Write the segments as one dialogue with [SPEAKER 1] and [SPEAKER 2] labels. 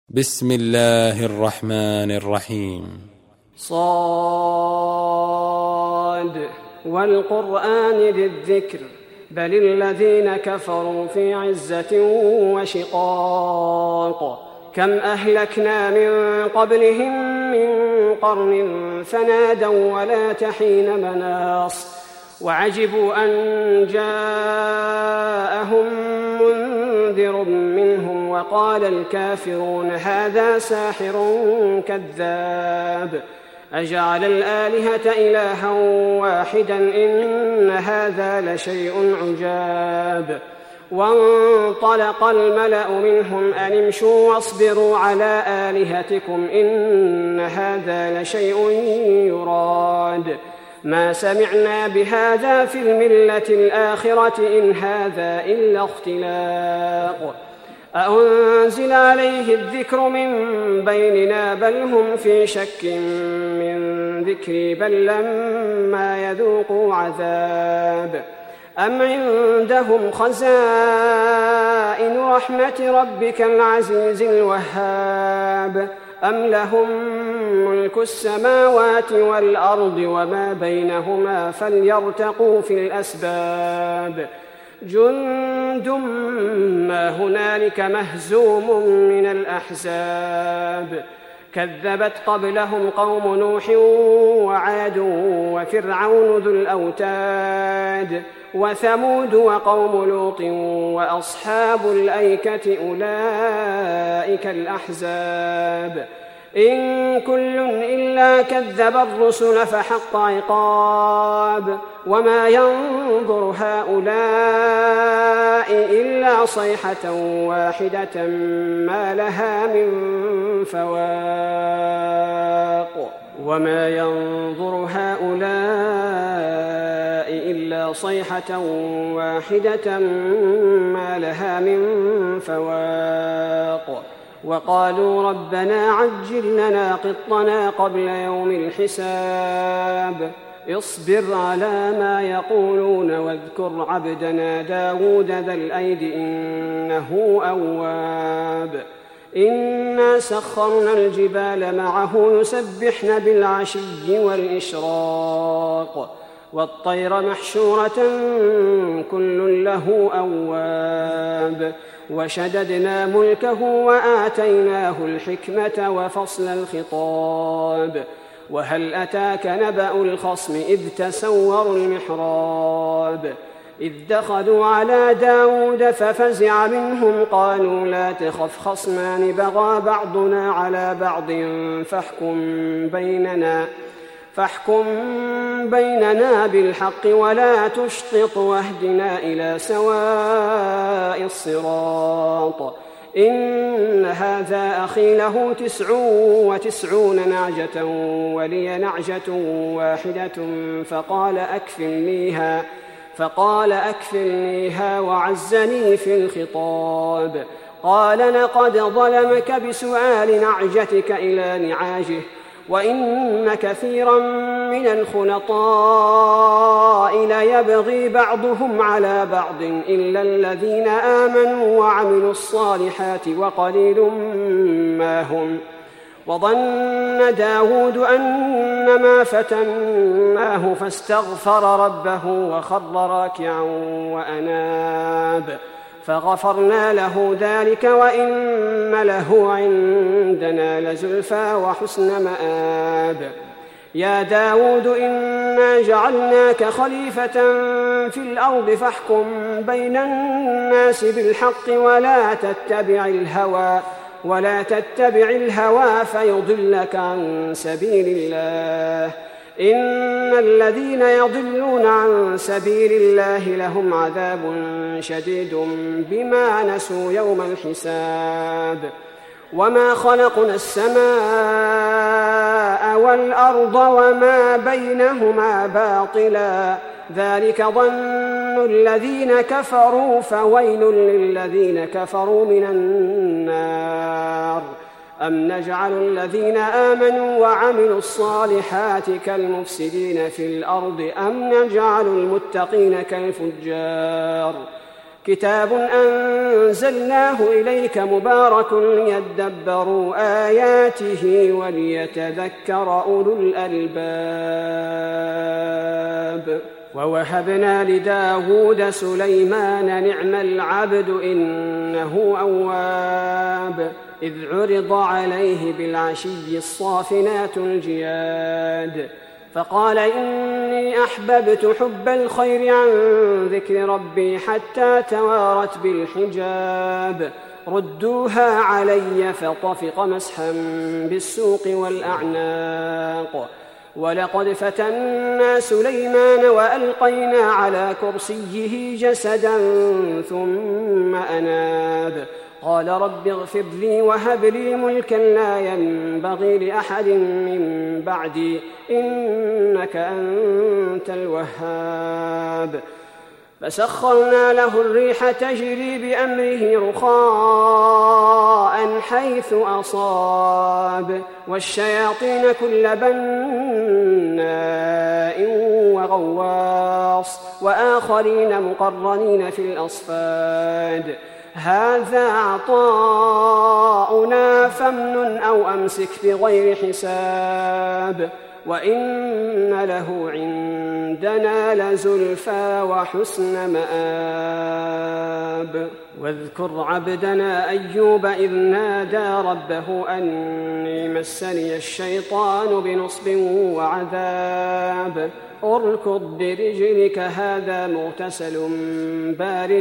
[SPEAKER 1] بسم الله الرحمن الرحيم.
[SPEAKER 2] صاد والقرآن ذي الذكر بل الذين كفروا في عزة وشقاق كم أهلكنا من قبلهم من قرن فنادوا ولا تحين مناص وعجبوا أن جاءهم منذر منهم وقال الكافرون هذا ساحر كذاب أجعل الآلهة إلها واحدا إن هذا لشيء عجاب وانطلق الملأ منهم أن امشوا واصبروا على آلهتكم إن هذا لشيء يراد ما سمعنا بهذا في الملة الآخرة إن هذا إلا اختلاق أأنزل عليه الذكر من بيننا بل هم في شك من ذكري بل لما يذوقوا عذاب أم عندهم خزائن رحمة ربك العزيز الوهاب أم لهم ملك السماوات والأرض وما بينهما فليرتقوا في الأسباب جند ما هنالك مهزوم من الأحزاب كذبت قبلهم قوم نوح وعاد وفرعون ذو الأوتاد وثمود وقوم لوط وأصحاب الأيكة أولئك الأحزاب إن كل إلا كذب الرسل فحق عقاب وما ينظر هؤلاء إلا صيحة واحدة ما لها من فواق وما ينظر هؤلاء إلا صيحة واحدة ما لها من فواق وقالوا ربنا عجل لنا قطنا قبل يوم الحساب اصبر على ما يقولون واذكر عبدنا داود ذا الأيد إنه أواب إنا سخرنا الجبال معه يسبحن بالعشي والإشراق والطير محشورة كل له أواب وشددنا ملكه وآتيناه الحكمة وفصل الخطاب وهل أتاك نبأ الخصم إذ تسوروا المحراب إذ دخلوا على داود ففزع منهم قالوا لا تخف خصمان بغى بعضنا على بعض فاحكم بيننا بالحق ولا تشطط واهدنا إلى سواء الصراط إن هذا أخي له 99 نعجة ولي نعجة واحدة فقال أكفلنيها وعزني في الخطاب قال لقد ظلمك بسؤال نعجتك إلى نعاجه وإن كثيرا من الخلطاء ليبغي بعضهم على بعض إلا الذين آمنوا وعملوا الصالحات وقليل ما هم وظن داود أنما فتناه فاستغفر ربه وخر راكعا وأناب فغفرنا له ذلك وإن له عندنا لزلفى وحسن مآب يا داود إنا جعلناك خليفة في الأرض فاحكم بين الناس بالحق ولا تتبع الهوى فيضلك عن سبيل الله إن الذين يضلون عن سبيل الله لهم عذاب شديد بما نسوا يوم الحساب وما خلقنا السماء والأرض وما بينهما باطلا ذلك ظن الذين كفروا فويل للذين كفروا من النار أم نجعل الذين آمنوا وعملوا الصالحات كالمفسدين في الأرض أم نجعل المتقين كالفجار كتاب أنزلناه إليك مبارك ليدبروا آياته وليتذكر أولو الألباب. ووهبنا لداود سليمان نعم العبد إنه أواب إذ عرض عليه بالعشي الصافنات الجياد فقال إني أحببت حب الخير عن ذكر ربي حتى توارت بالحجاب ردوها علي فطفق مسحا بالسوق والأعناق ولقد فتنا سليمان وألقينا على كرسيه جسدا ثم أناب قال رب اغفر لي وهب لي ملكا لا ينبغي لأحد من بعدي إنك أنت الوهاب فسخرنا له الريح تجري بأمره رخاء حيث أصاب والشياطين كل بناء وغواص وآخرين مقرنين في الأصفاد هذا عطاؤنا فامنن أو أمسك بغير حساب وإن له عندنا لزلفى وحسن مآب واذكر عبدنا أيوب إذ نادى ربه أني مسني الشيطان بنصب وعذاب اركض برجلك هذا مغتسل بارد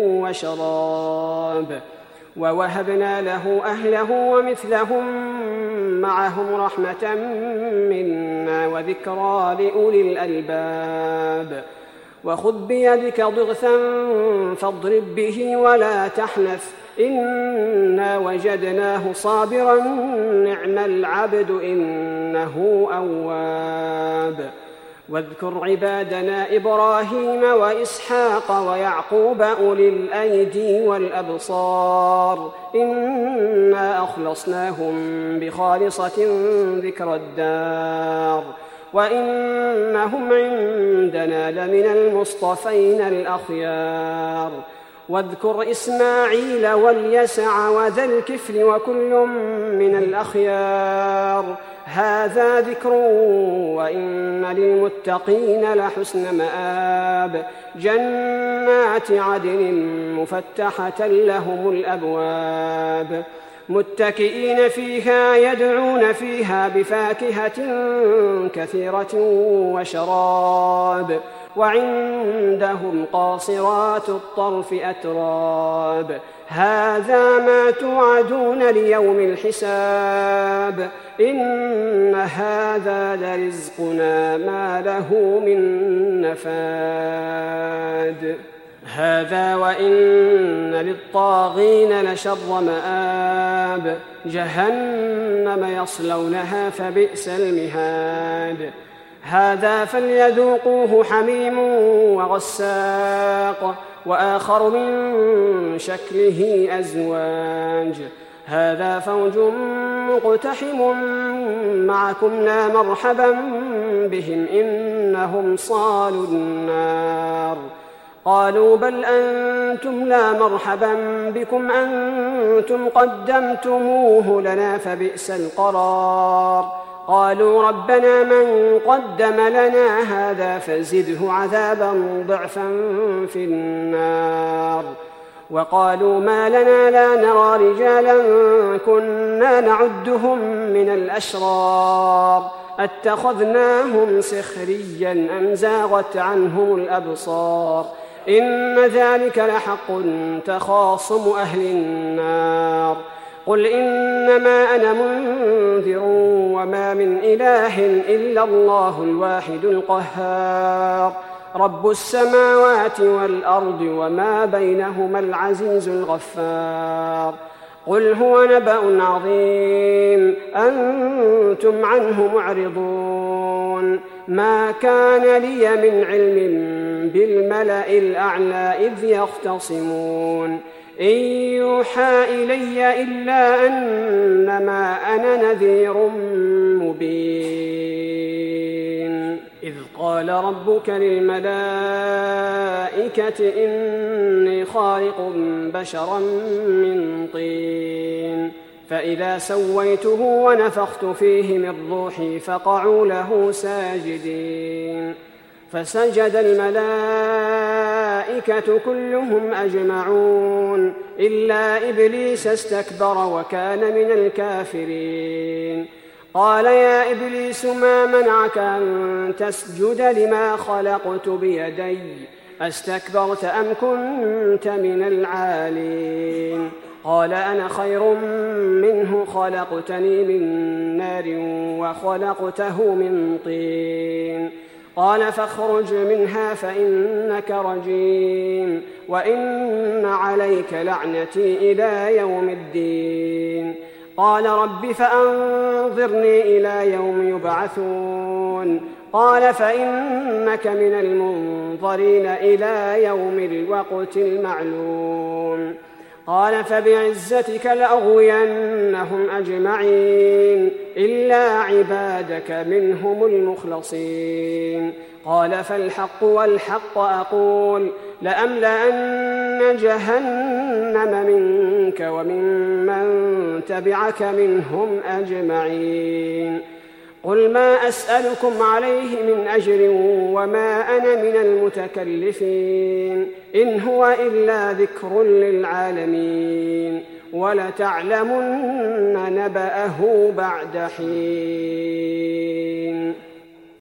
[SPEAKER 2] وشراب ووهبنا له أهله ومثلهم معهم رحمة منا وذكرى لأولي الألباب وخذ بيدك ضغثا فاضرب به ولا تحنث إنا وجدناه صابرا نعم العبد إنه أواب واذكر عبادنا إبراهيم وإسحاق ويعقوب أولي الأيدي والأبصار إنا أخلصناهم بخالصة ذكر الدار وإنهم عندنا لمن المصطفين الأخيار واذكر إسماعيل واليسع وذا الكفل وكل من الأخيار هذا ذكر وإن للمتقين لحسن مآب جنات عدن مفتحة لهم الأبواب متكئين فيها يدعون فيها بفاكهة كثيرة وشراب وعندهم قاصرات الطرف أتراب هذا ما توعدون ليوم الحساب إن هذا لرزقنا ما له من نفاد هذا وإن للطاغين لشر مآب جهنم يصلونها فبئس المهاد هذا فليذوقوه حميم وغساق وآخر من شكله أزواج هذا فوج مقتحم معكم لا مرحبا بهم إنهم صالوا النار قالوا بل أنتم لا مرحبا بكم أنتم قدمتموه لنا فبئس القرار قالوا ربنا من قدم لنا هذا فزده عذابا ضعفا في النار وقالوا ما لنا لا نرى رجالا كنا نعدهم من الأشرار اتخذناهم سخريا أم زاغت عنهم الأبصار إن ذلك لحق تخاصم أهل النار قل إنما أنا منذر وما من إله إلا الله الواحد القهار رب السماوات والأرض وما بينهما العزيز الغفار قل هو نبأ عظيم أنتم عنه معرضون ما كان لي من علم بالملأ الأعلى إذ يختصمون إن يوحى إلي إلا أنما أنا نذير مبين إذ قال قال ربك للملائكة إني خالق بشرا من طين فإذا سويته ونفخت فيه من روحي فقعوا له ساجدين فسجد الملائكة كلهم أجمعون إلا إبليس استكبر وكان من الكافرين قال يا إبليس ما منعك أن تسجد لما خلقت بيدي أستكبرت أم كنت من العالين قال أنا خير منه خلقتني من نار وخلقته من طين قال فاخرج منها فإنك رجيم وإن عليك لعنتي إلى يوم الدين قال رب فأنظرني إلى يوم يبعثون قال فإنك من المنظرين إلى يوم الوقت المعلوم قال فبعزتك لأغوينهم أجمعين إلا عبادك منهم المخلصين قال فالحق والحق أقول لأملأن جهنم منك وممن تبعك منهم أجمعين قل ما أسألكم عليه من أجر وما أنا من المتكلفين إن هو إلا ذكر للعالمين ولتعلمن نبأه بعد حين